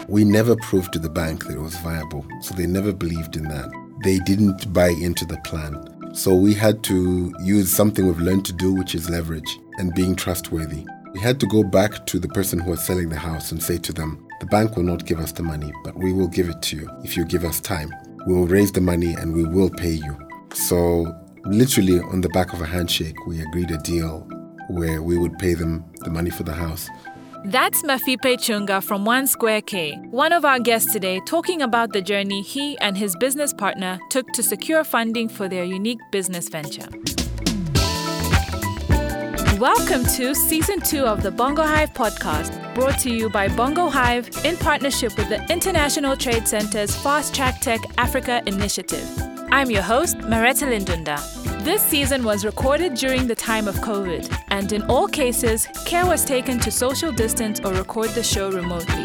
We never proved to the bank that it was viable, so they never believed in that. They didn't buy into the plan. So we had to use something we've learned to do, which is leverage and being trustworthy. We had to go back to the person who was selling the house and say to them, the bank will not give us the money, but we will give it to you if you give us time. We will raise the money and we will pay you. So literally on the back of a handshake, we agreed a deal where we would pay them the money for the house. That's Mafipe Chunga from One Square K, one of our guests today, talking about the journey he and his business partner took to secure funding for their unique business venture. Welcome to Season 2 of the Bongo Hive podcast, brought to you by Bongo Hive in partnership with the International Trade Center's Fast Track Tech Africa initiative. I'm your host, Maretta Lindunda. This season was recorded during the time of COVID, and in all cases, care was taken to social distance or record the show remotely.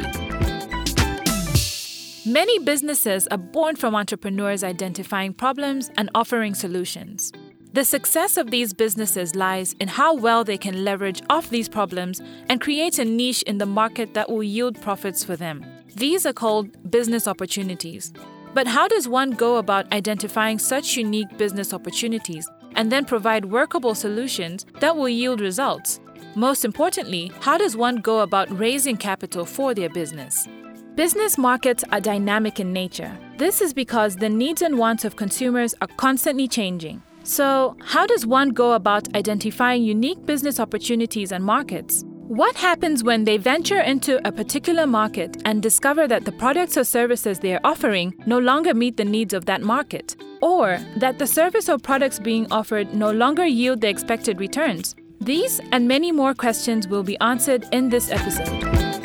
Many businesses are born from entrepreneurs identifying problems and offering solutions. The success of these businesses lies in how well they can leverage off these problems and create a niche in the market that will yield profits for them. These are called business opportunities. But how does one go about identifying such unique business opportunities and then provide workable solutions that will yield results? Most importantly, how does one go about raising capital for their business? Business markets are dynamic in nature. This is because the needs and wants of consumers are constantly changing. So, how does one go about identifying unique business opportunities and markets? What happens when they venture into a particular market and discover that the products or services they are offering no longer meet the needs of that market, or that the service or products being offered no longer yield the expected returns? These and many more questions will be answered in this episode.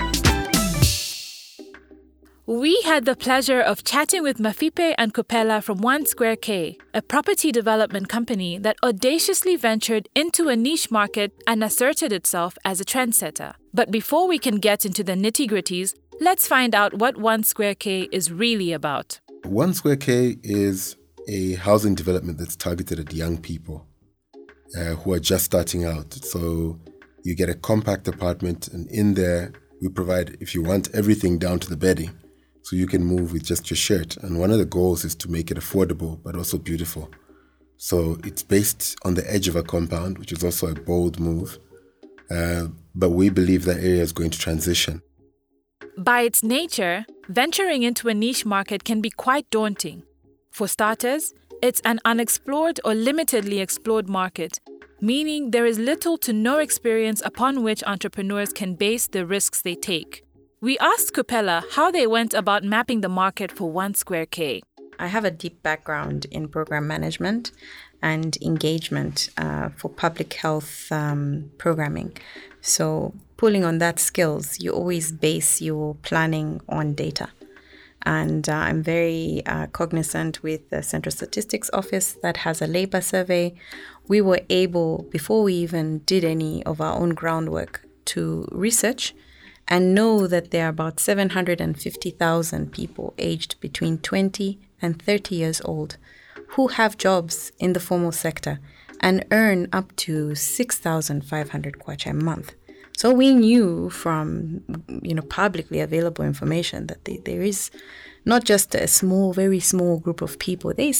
We had the pleasure of chatting with Mafipe and Kupela from One Square K, a property development company that audaciously ventured into a niche market and asserted itself as a trendsetter. But before we can get into the nitty-gritties, let's find out what One Square K is really about. One Square K is a housing development that's targeted at young people who are just starting out. So you get a compact apartment, and in there we provide, if you want, everything down to the bedding. So you can move with just your shirt. And one of the goals is to make it affordable, but also beautiful. So it's based on the edge of a compound, which is also a bold move. But we believe that area is going to transition. By its nature, venturing into a niche market can be quite daunting. For starters, it's an unexplored or limitedly explored market, meaning there is little to no experience upon which entrepreneurs can base the risks they take. We asked Kupela how they went about mapping the market for One Square K. I have a deep background in program management and engagement for public health programming. So pulling on that skills, you always base your planning on data. And I'm very cognizant with the Central Statistics Office that has a labor survey. We were able, before we even did any of our own groundwork, to research and know that there are about 750,000 people aged between 20 and 30 years old who have jobs in the formal sector and earn up to 6,500 kwacha a month. So we knew from publicly available information that there is not just a small, very small group of people. There is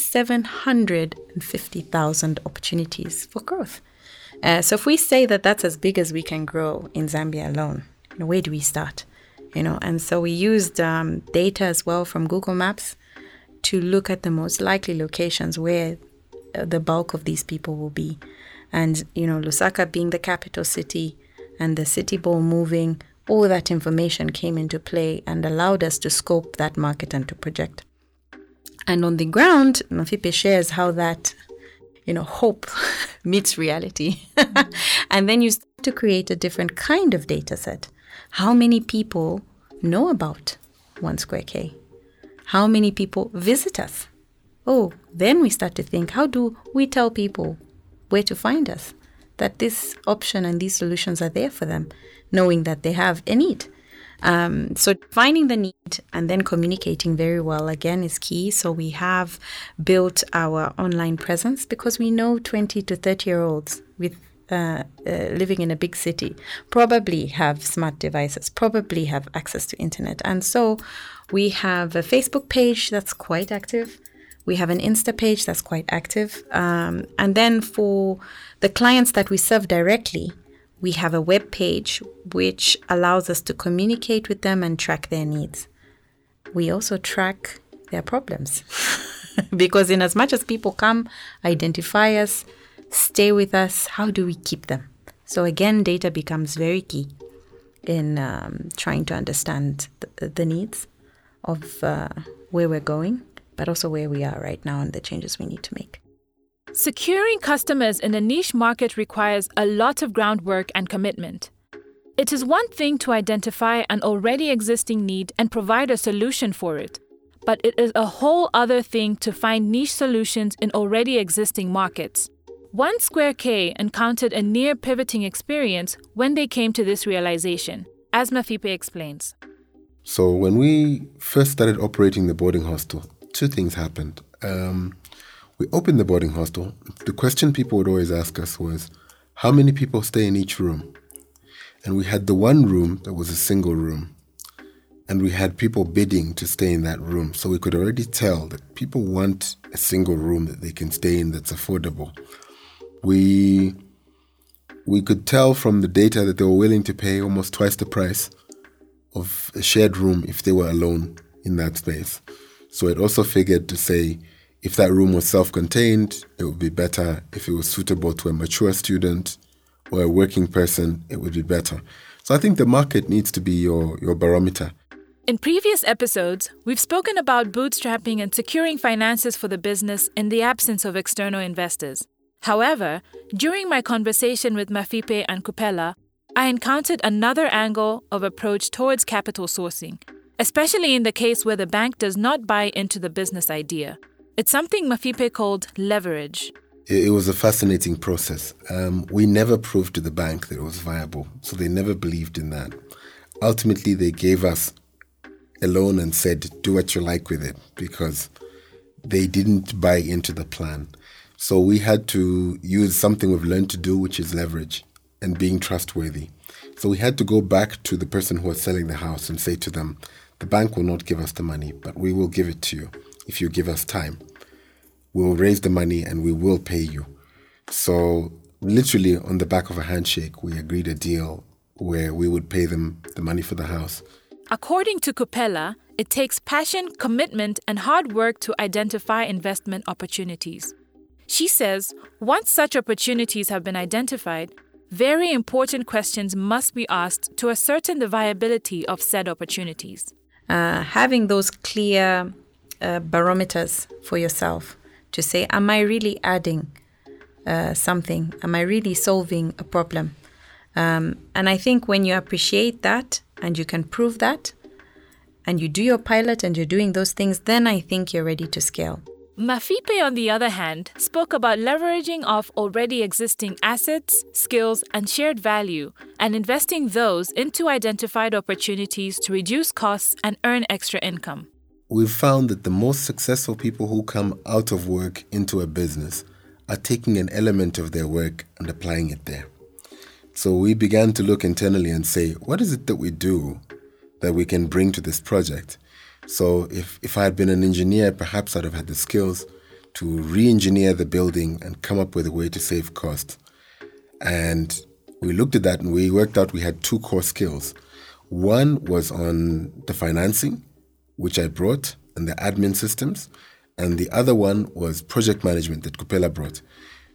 750,000 opportunities for growth. So if we say that that's as big as we can grow in Zambia alone, where do we start? And so we used data as well from Google Maps to look at the most likely locations where the bulk of these people will be. And, Lusaka being the capital city and the city ball moving, all that information came into play and allowed us to scope that market and to project. And on the ground, Mafipe shares how that, hope meets reality. And then you start to create a different kind of data set. How many people know about One Square K? How many people visit us? Oh, then we start to think, how do we tell people where to find us? That this option and these solutions are there for them, knowing that they have a need. So finding the need and then communicating very well, again, is key. So we have built our online presence because we know 20 to 30-year-olds with living in a big city probably have smart devices, probably have access to internet. And so we have a Facebook page that's quite active. We have an Insta page that's quite active. And then for the clients that we serve directly, we have a web page which allows us to communicate with them and track their needs. We also track their problems because in as much as people come, identify us, stay with us, how do we keep them? So again, data becomes very key in trying to understand the needs of where we're going, but also where we are right now and the changes we need to make. Securing customers in a niche market requires a lot of groundwork and commitment. It is one thing to identify an already existing need and provide a solution for it, but it is a whole other thing to find niche solutions in already existing markets. One Square K encountered a near pivoting experience when they came to this realization, as Mafipe explains. So when we first started operating the boarding hostel, two things happened. We opened the boarding hostel. The question people would always ask us was, how many people stay in each room? And we had the one room that was a single room. And we had people bidding to stay in that room. So we could already tell that people want a single room that they can stay in that's affordable. We could tell from the data that they were willing to pay almost twice the price of a shared room if they were alone in that space. So it also figured to say, if that room was self-contained, it would be better. If it was suitable to a mature student or a working person, it would be better. So I think the market needs to be your barometer. In previous episodes, we've spoken about bootstrapping and securing finances for the business in the absence of external investors. However, during my conversation with Mafipe and Kupela, I encountered another angle of approach towards capital sourcing, especially in the case where the bank does not buy into the business idea. It's something Mafipe called leverage. It was a fascinating process. We never proved to the bank that it was viable, so they never believed in that. Ultimately, they gave us a loan and said, do what you like with it, because they didn't buy into the plan. So we had to use something we've learned to do, which is leverage and being trustworthy. So we had to go back to the person who was selling the house and say to them, the bank will not give us the money, but we will give it to you if you give us time. We will raise the money and we will pay you. So literally on the back of a handshake, we agreed a deal where we would pay them the money for the house. According to Kupela, it takes passion, commitment, and hard work to identify investment opportunities. She says, once such opportunities have been identified, very important questions must be asked to ascertain the viability of said opportunities. Having those clear barometers for yourself to say, am I really adding something? Am I really solving a problem? And I think when you appreciate that and you can prove that, and you do your pilot and you're doing those things, then I think you're ready to scale. Mafipe, on the other hand, spoke about leveraging off already existing assets, skills, and shared value, and investing those into identified opportunities to reduce costs and earn extra income. We've found that the most successful people who come out of work into a business are taking an element of their work and applying it there. So we began to look internally and say, what is it that we do that we can bring to this project? So if I had been an engineer, perhaps I'd have had the skills to re-engineer the building and come up with a way to save cost. And we looked at that and we worked out we had two core skills. One was on the financing, which I brought, and the admin systems. And the other one was project management that Kupela brought.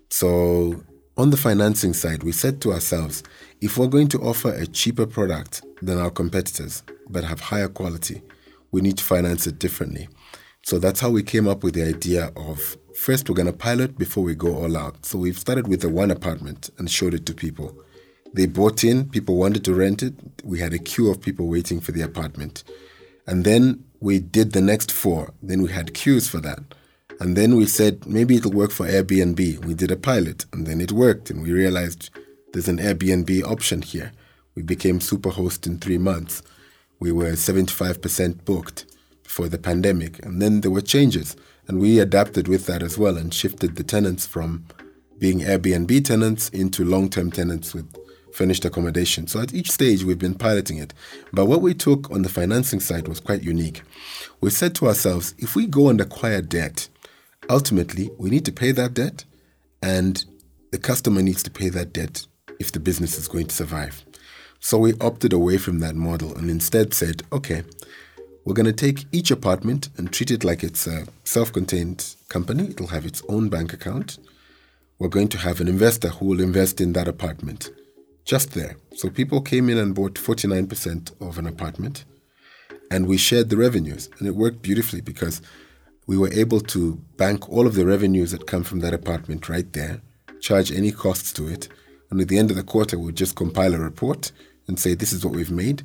So on the financing side, we said to ourselves, if we're going to offer a cheaper product than our competitors, but have higher quality, we need to finance it differently. So that's how we came up with the idea of, first we're going to pilot before we go all out. So we've started with the one apartment and showed it to people. They bought in, people wanted to rent it. We had a queue of people waiting for the apartment. And then we did the next 4. Then we had queues for that. And then we said, maybe it'll work for Airbnb. We did a pilot and then it worked. And we realized there's an Airbnb option here. We became Superhost in 3 months. We were 75% booked before the pandemic. And then there were changes. And we adapted with that as well and shifted the tenants from being Airbnb tenants into long-term tenants with furnished accommodation. So at each stage, we've been piloting it. But what we took on the financing side was quite unique. We said to ourselves, if we go and acquire debt, ultimately, we need to pay that debt, and the customer needs to pay that debt if the business is going to survive. So we opted away from that model and instead said, okay, we're going to take each apartment and treat it like it's a self-contained company. It'll have its own bank account. We're going to have an investor who will invest in that apartment just there. So people came in and bought 49% of an apartment, and we shared the revenues. And it worked beautifully because we were able to bank all of the revenues that come from that apartment right there, charge any costs to it. And at the end of the quarter, we'll just compile a report and say, this is what we've made.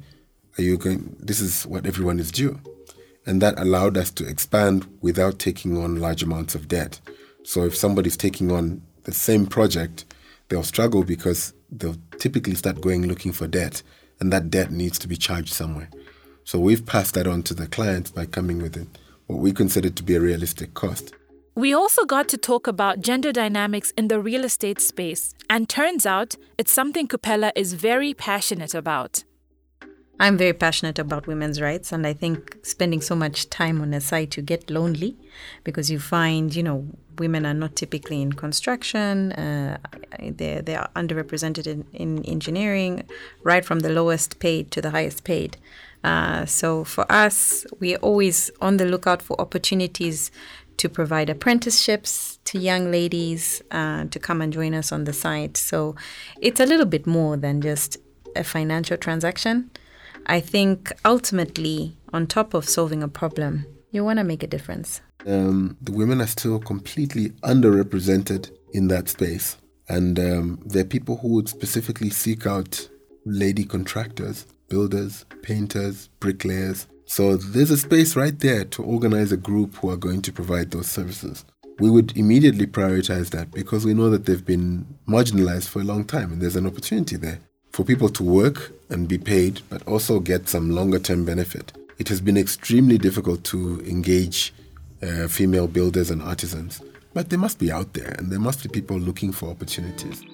This is what everyone is due. And that allowed us to expand without taking on large amounts of debt. So if somebody's taking on the same project, they'll struggle because they'll typically start going looking for debt, and that debt needs to be charged somewhere. So we've passed that on to the clients by coming with what we consider to be a realistic cost. We also got to talk about gender dynamics in the real estate space, and turns out it's something Kupela is very passionate about. I'm very passionate about women's rights, and I think spending so much time on a site, you get lonely because you find, women are not typically in construction. They are underrepresented in engineering, right from the lowest paid to the highest paid. So for us, we're always on the lookout for opportunities to provide apprenticeships to young ladies to come and join us on the site. So it's a little bit more than just a financial transaction. I think ultimately, on top of solving a problem, you want to make a difference. The women are still completely underrepresented in that space. And there are people who would specifically seek out lady contractors, builders, painters, bricklayers. So there's a space right there to organize a group who are going to provide those services. We would immediately prioritize that because we know that they've been marginalized for a long time and there's an opportunity there for people to work and be paid, but also get some longer-term benefit. It has been extremely difficult to engage female builders and artisans, but they must be out there, and there must be people looking for opportunities.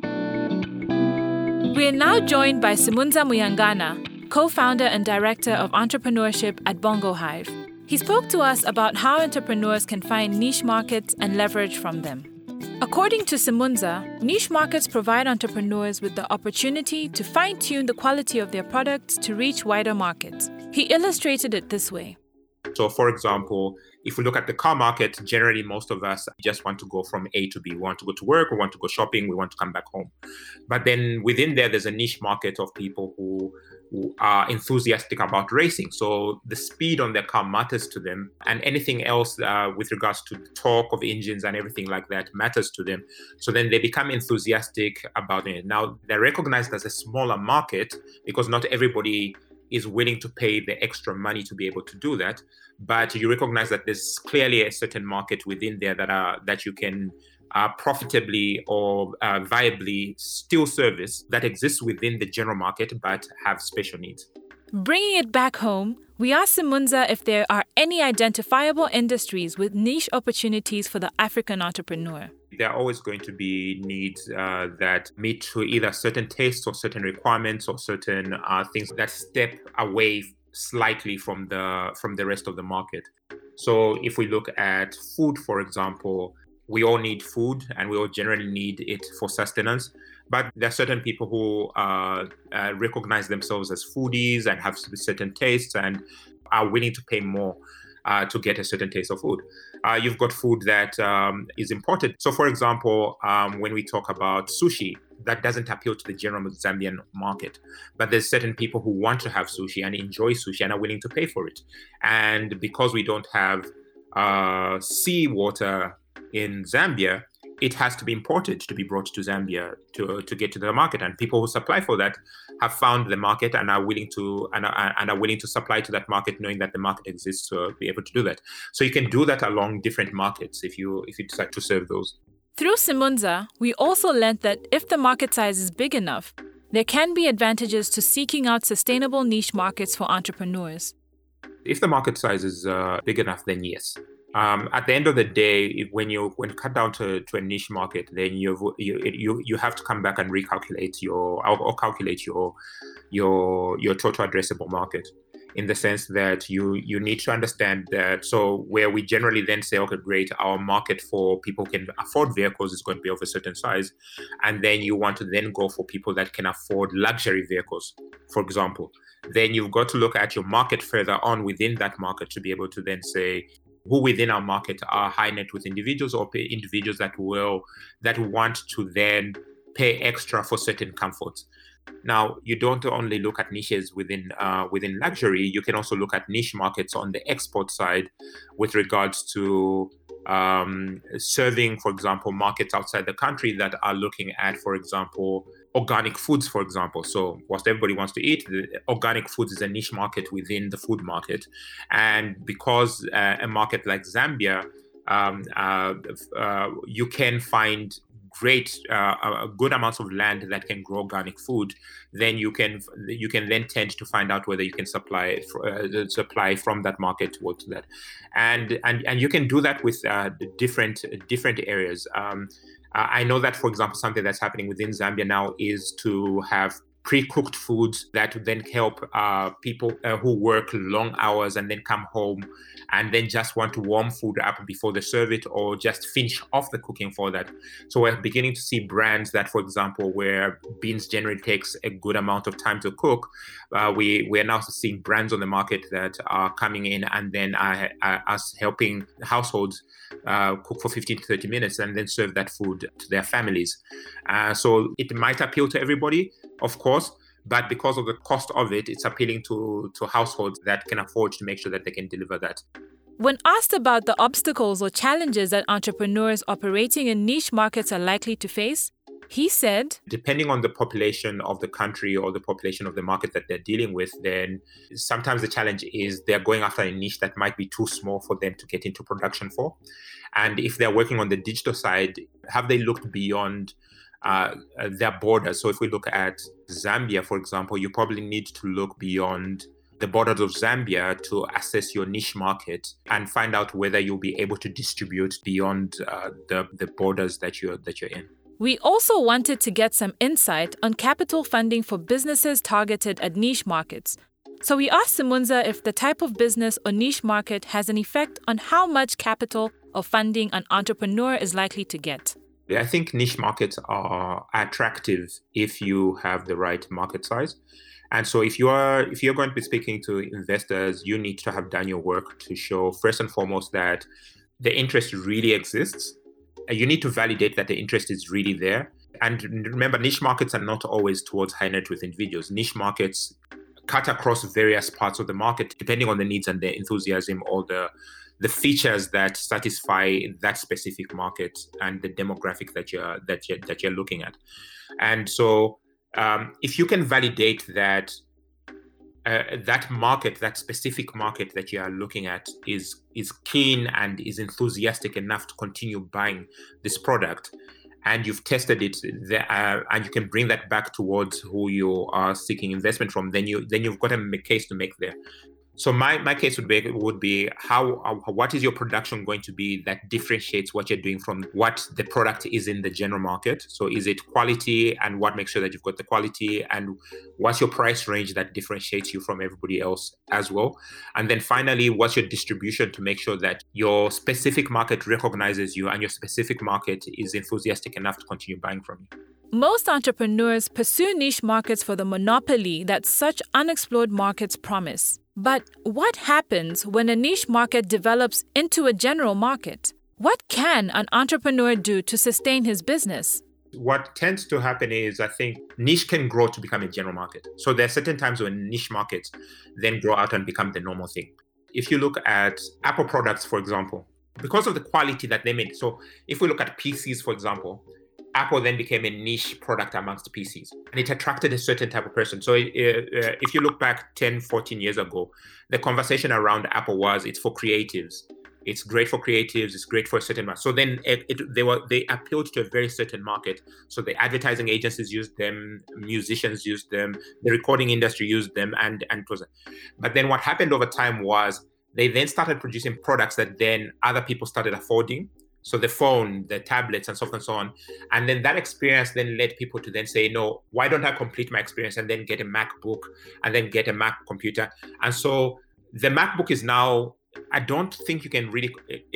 We are now joined by Simunza Muyangana, co-founder and director of entrepreneurship at Bongo Hive. He spoke to us about how entrepreneurs can find niche markets and leverage from them. According to Simunza, niche markets provide entrepreneurs with the opportunity to fine-tune the quality of their products to reach wider markets. He illustrated it this way. So, for example, if we look at the car market, generally most of us just want to go from A to B. We want to go to work, we want to go shopping, we want to come back home. But then within there's a niche market of people who are enthusiastic about racing. So the speed on their car matters to them, and anything else with regards to the torque of engines and everything like that matters to them. So then they become enthusiastic about it. Now, they're recognized as a smaller market because not everybody is willing to pay the extra money to be able to do that. But you recognize that there's clearly a certain market within there that you can profitably or viably still service that exists within the general market but have special needs. Bringing it back home, we asked Simunza if there are any identifiable industries with niche opportunities for the African entrepreneur. There are always going to be needs that meet to either certain tastes or certain requirements or certain things that step away slightly from the rest of the market. So if we look at food, for example, we all need food and we all generally need it for sustenance. But there are certain people who recognize themselves as foodies and have certain tastes and are willing to pay more to get a certain taste of food. You've got food that is imported. So, for example, when we talk about sushi, that doesn't appeal to the general Zambian market. But there's certain people who want to have sushi and enjoy sushi and are willing to pay for it. And because we don't have seawater in Zambia, it has to be imported to be brought to Zambia to get to the market. And people who supply for that have found the market and are willing to supply to that market, knowing that the market exists to be able to do that. So you can do that along different markets if you decide to serve those. Through Simunza, we also learned that if the market size is big enough, there can be advantages to seeking out sustainable niche markets for entrepreneurs. If the market size is big enough, then yes. At the end of the day, when you cut down to a niche market, then you have to come back and recalculate or calculate your total addressable market, in the sense that you need to understand that. So where we generally then say, okay, great, our market for people who can afford vehicles is going to be of a certain size, and then you want to then go for people that can afford luxury vehicles, for example. Then you've got to look at your market further on within that market to be able to then say, who within our market are high net worth individuals, or individuals that want to then pay extra for certain comforts. Now, you don't only look at niches within luxury. You can also look at niche markets on the export side with regards to serving, for example, markets outside the country that are looking at, for example, organic foods, for example. So whilst everybody wants to eat, organic foods is a niche market within the food market. And because a market like Zambia, you can find good amounts of land that can grow organic food, then you can then tend to find out whether you can supply from that market towards that, and you can do that with different areas. I know that, for example, something that's happening within Zambia now is to have pre-cooked foods that would then help people who work long hours and then come home and then just want to warm food up before they serve it, or just finish off the cooking for that. So we're beginning to see brands that, for example, where beans generally takes a good amount of time to cook, we're now seeing brands on the market that are coming in and then us helping households cook for 15 to 30 minutes and then serve that food to their families. So it might appeal to everybody, of course, but because of the cost of it, it's appealing to households that can afford to make sure that they can deliver that. When asked about the obstacles or challenges that entrepreneurs operating in niche markets are likely to face, he said, depending on the population of the country or the population of the market that they're dealing with, then sometimes the challenge is they're going after a niche that might be too small for them to get into production for. And if they're working on the digital side, have they looked beyond their borders? So if we look at Zambia, for example, you probably need to look beyond the borders of Zambia to assess your niche market and find out whether you'll be able to distribute beyond the borders that you're in. We also wanted to get some insight on capital funding for businesses targeted at niche markets. So we asked Simunza if the type of business or niche market has an effect on how much capital or funding an entrepreneur is likely to get. I think niche markets are attractive if you have the right market size. And so if you're going to be speaking to investors, you need to have done your work to show, first and foremost, that the interest really exists. You need to validate that the interest is really there. And remember, niche markets are not always towards high net worth individuals. Niche markets cut across various parts of the market, depending on the needs and the enthusiasm or the features that satisfy that specific market and the demographic that you're looking at. And so if you can validate that that market, that specific market that you are looking at is keen and is enthusiastic enough to continue buying this product, and you've tested it and you can bring that back towards who you are seeking investment from, then you've got a case to make there. So my case would be what is your production going to be that differentiates what you're doing from what the product is in the general market? So is it quality, and what makes sure that you've got the quality, and what's your price range that differentiates you from everybody else as well? And then finally, what's your distribution to make sure that your specific market recognizes you and your specific market is enthusiastic enough to continue buying from you? Most entrepreneurs pursue niche markets for the monopoly that such unexplored markets promise. But what happens when a niche market develops into a general market? What can an entrepreneur do to sustain his business? What tends to happen is, I think, niche can grow to become a general market. So there are certain times when niche markets then grow out and become the normal thing. If you look at Apple products, for example, because of the quality that they made. So if we look at PCs, for example, Apple then became a niche product amongst PCs, and it attracted a certain type of person. So if you look back 10, 14 years ago, the conversation around Apple was, it's for creatives. It's great for creatives. It's great for a certain market. So then they appealed to a very certain market. So the advertising agencies used them, musicians used them, the recording industry used them, and it was. But then what happened over time was They then started producing products that then other people started affording. So the phone, the tablets, and so forth and so on. And then that experience then led people to then say, no, why don't I complete my experience and then get a MacBook and then get a Mac computer? And so the MacBook is now, I don't think you can really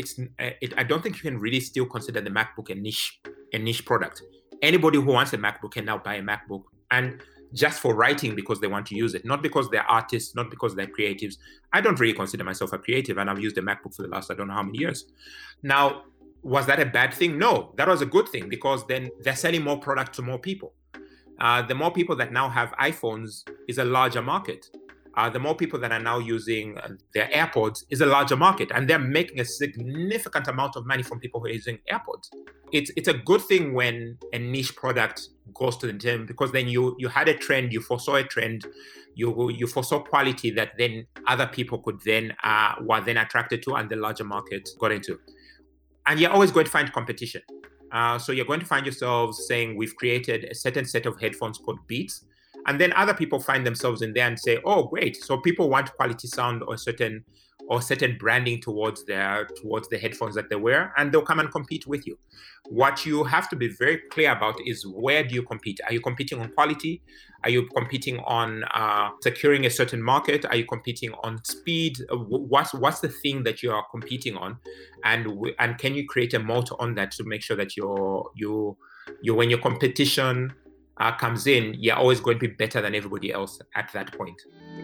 still consider the MacBook a niche product. Anybody who wants a MacBook can now buy a MacBook, and just for writing because they want to use it, not because they're artists, not because they're creatives. I don't really consider myself a creative, and I've used a MacBook for the last, I don't know how many years. Now, was that a bad thing? No, that was a good thing, because then they're selling more product to more people. The more people that now have iPhones is a larger market. The more people that are now using their AirPods is a larger market, and they're making a significant amount of money from people who are using AirPods. It's a good thing when a niche product goes to the gym, because then you had a trend, you foresaw a trend, you foresaw quality that then other people could then were then attracted to, and the larger market got into. And you're always going to find competition. So you're going to find yourselves saying, we've created a certain set of headphones called Beats. And then other people find themselves in there and say, oh, great. So people want quality sound or certain branding towards the headphones that they wear, and they'll come and compete with you. What you have to be very clear about is, where do you compete? Are you competing on quality? Are you competing on securing a certain market? Are you competing on speed? What's the thing that you are competing on? And can you create a moat on that to make sure that you when your competition comes in, you're always going to be better than everybody else at that point.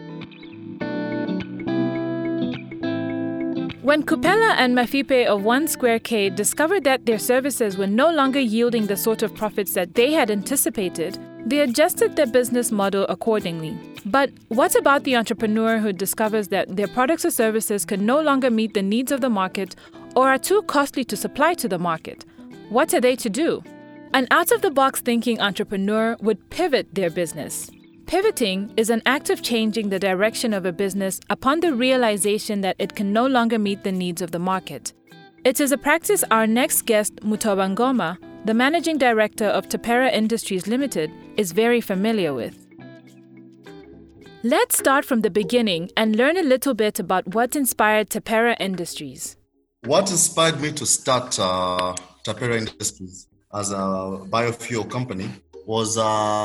When Kupela and Mafipe of 1 Square K discovered that their services were no longer yielding the sort of profits that they had anticipated, they adjusted their business model accordingly. But what about the entrepreneur who discovers that their products or services can no longer meet the needs of the market or are too costly to supply to the market? What are they to do? An out-of-the-box thinking entrepreneur would pivot their business. Pivoting is an act of changing the direction of a business upon the realization that it can no longer meet the needs of the market. It is a practice our next guest, Mutoba Ngoma, the managing director of Tapera Industries Limited, is very familiar with. Let's start from the beginning and learn a little bit about what inspired Tapera Industries. What inspired me to start Tapera Industries as a biofuel company was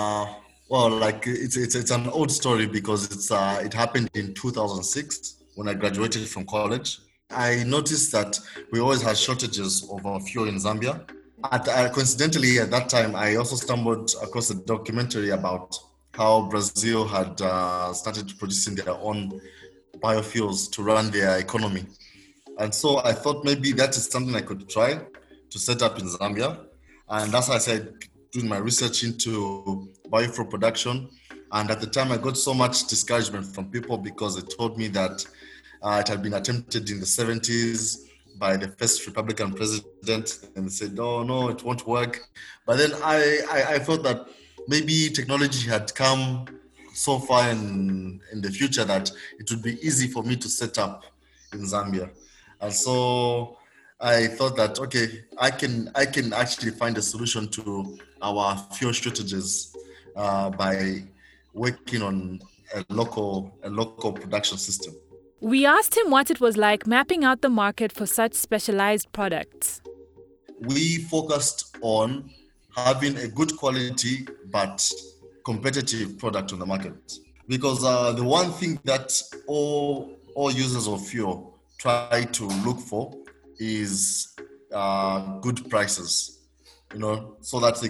it's an old story, because it happened in 2006 when I graduated from college. I noticed that we always had shortages of fuel in Zambia. Coincidentally, at that time, I also stumbled across a documentary about how Brazil had started producing their own biofuels to run their economy. And so I thought maybe that is something I could try to set up in Zambia. And that's why I started doing my research into biofuel production. And at the time, I got so much discouragement from people, because they told me that it had been attempted in the 70s by the first Republican president, and they said, oh, no, it won't work. But then I felt that maybe technology had come so far in the future that it would be easy for me to set up in Zambia. And so I thought that, okay, I can actually find a solution to our fuel shortages by working on a local production system. We asked him what it was like mapping out the market for such specialized products. We focused on having a good quality but competitive product on the market, because the one thing that all users of fuel try to look for is good prices, so that they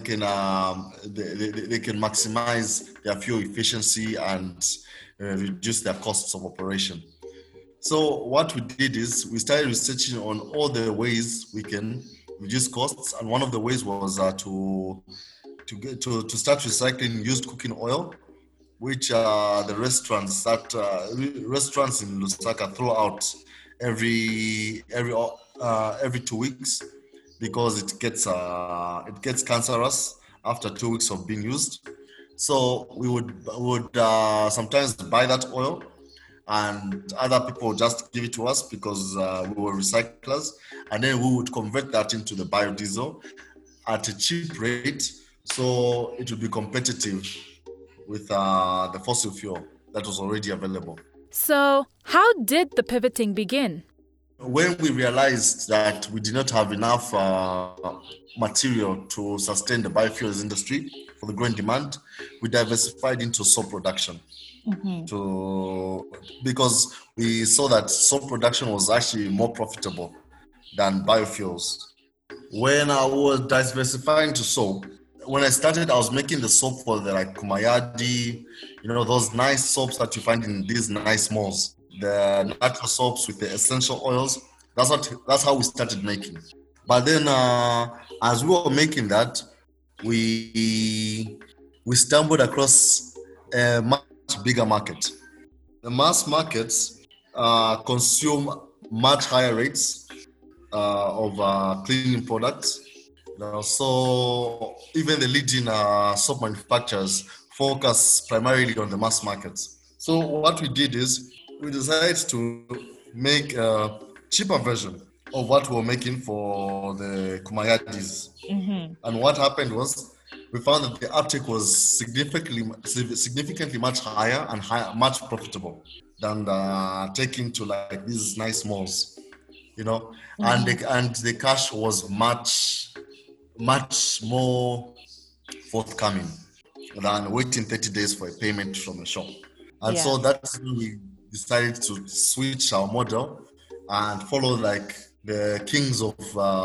can maximize their fuel efficiency and reduce their costs of operation. So what we did is we started researching on all the ways we can reduce costs, and one of the ways was to start recycling used cooking oil, which the restaurants in Lusaka throw out every 2 weeks, because it gets cancerous after 2 weeks of being used. So we would sometimes buy that oil, and other people just give it to us because we were recyclers, and then we would convert that into the biodiesel at a cheap rate, so it would be competitive with the fossil fuel that was already available. So, how did the pivoting begin? When we realized that we did not have enough material to sustain the biofuels industry for the growing demand, we diversified into soap production. Because we saw that soap production was actually more profitable than biofuels. When I was diversifying to soap, when I started, I was making the soap for the Kumayadi, those nice soaps that you find in these nice malls. The natural soaps with the essential oils. That's how we started making. But then, as we were making that, we stumbled across a much bigger market. The mass markets consume much higher rates of cleaning products. So even the leading soap manufacturers focus primarily on the mass markets. So what we did is we decided to make a cheaper version of what we were making for the Kumayadis. And what happened was we found that the uptake was significantly much higher and much profitable than taking to these nice malls, and the cash was much more forthcoming than waiting 30 days for a payment from a shop. And so that's when we decided to switch our model and follow the kings of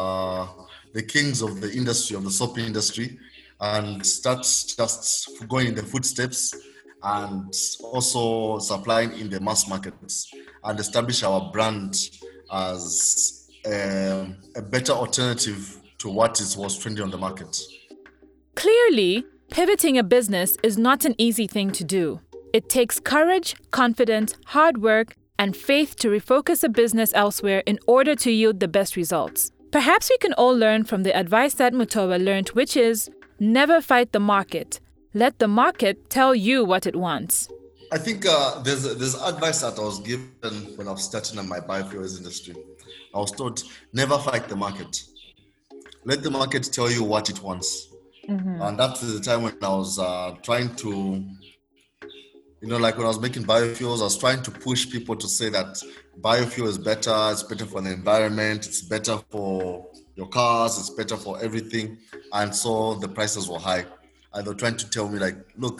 the industry, of the soap industry, and start just going in the footsteps and also supplying in the mass markets and establish our brand as a better alternative to what was trending on the market. Clearly, pivoting a business is not an easy thing to do. It takes courage, confidence, hard work, and faith to refocus a business elsewhere in order to yield the best results. Perhaps we can all learn from the advice that Mutowa learned, which is, never fight the market. Let the market tell you what it wants. I think there's advice that I was given when I was starting in my biofuels industry. I was told, never fight the market. Let the market tell you what it wants. And that's the time when I was trying to, when I was making biofuels, I was trying to push people to say that biofuel is better, it's better for the environment, it's better for your cars, it's better for everything. And so the prices were high. And they were trying to tell me look,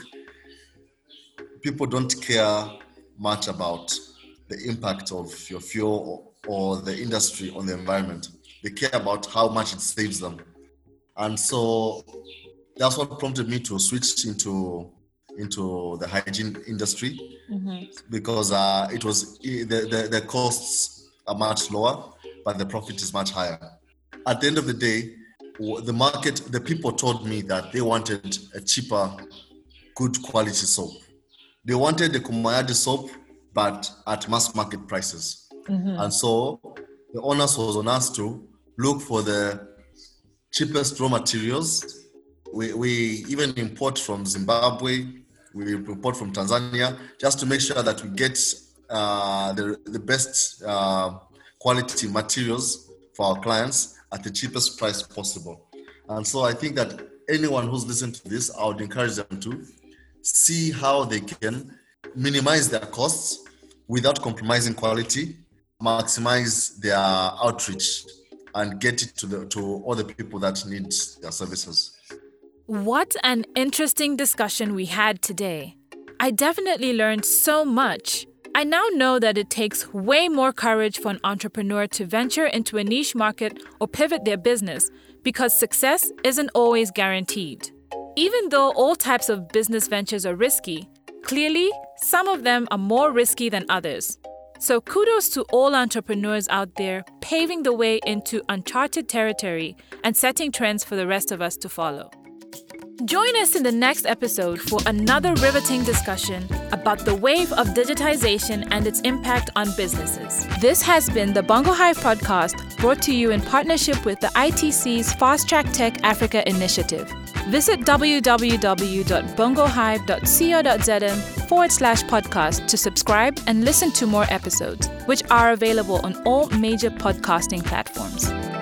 people don't care much about the impact of your fuel or the industry on the environment. They care about how much it saves them. And so that's what prompted me to switch into the hygiene industry, because it was the costs are much lower, but the profit is much higher. At the end of the day, the people told me that they wanted a cheaper, good quality soap. They wanted the Kumayadi soap, but at mass market prices. And so the onus was on us to look for the cheapest raw materials. We even import from Zimbabwe, we import from Tanzania, just to make sure that we get the best quality materials for our clients at the cheapest price possible. And so I think that anyone who's listening to this, I would encourage them to see how they can minimize their costs without compromising quality, maximize their outreach, and get it to all the people that need their services. What an interesting discussion we had today. I definitely learned so much. I now know that it takes way more courage for an entrepreneur to venture into a niche market or pivot their business, because success isn't always guaranteed. Even though all types of business ventures are risky, clearly some of them are more risky than others. So kudos to all entrepreneurs out there paving the way into uncharted territory and setting trends for the rest of us to follow. Join us in the next episode for another riveting discussion about the wave of digitization and its impact on businesses. This has been the Bongo Hive podcast, brought to you in partnership with the ITC's Fast Track Tech Africa initiative. Visit www.bongohive.co.zm/podcast to subscribe and listen to more episodes, which are available on all major podcasting platforms.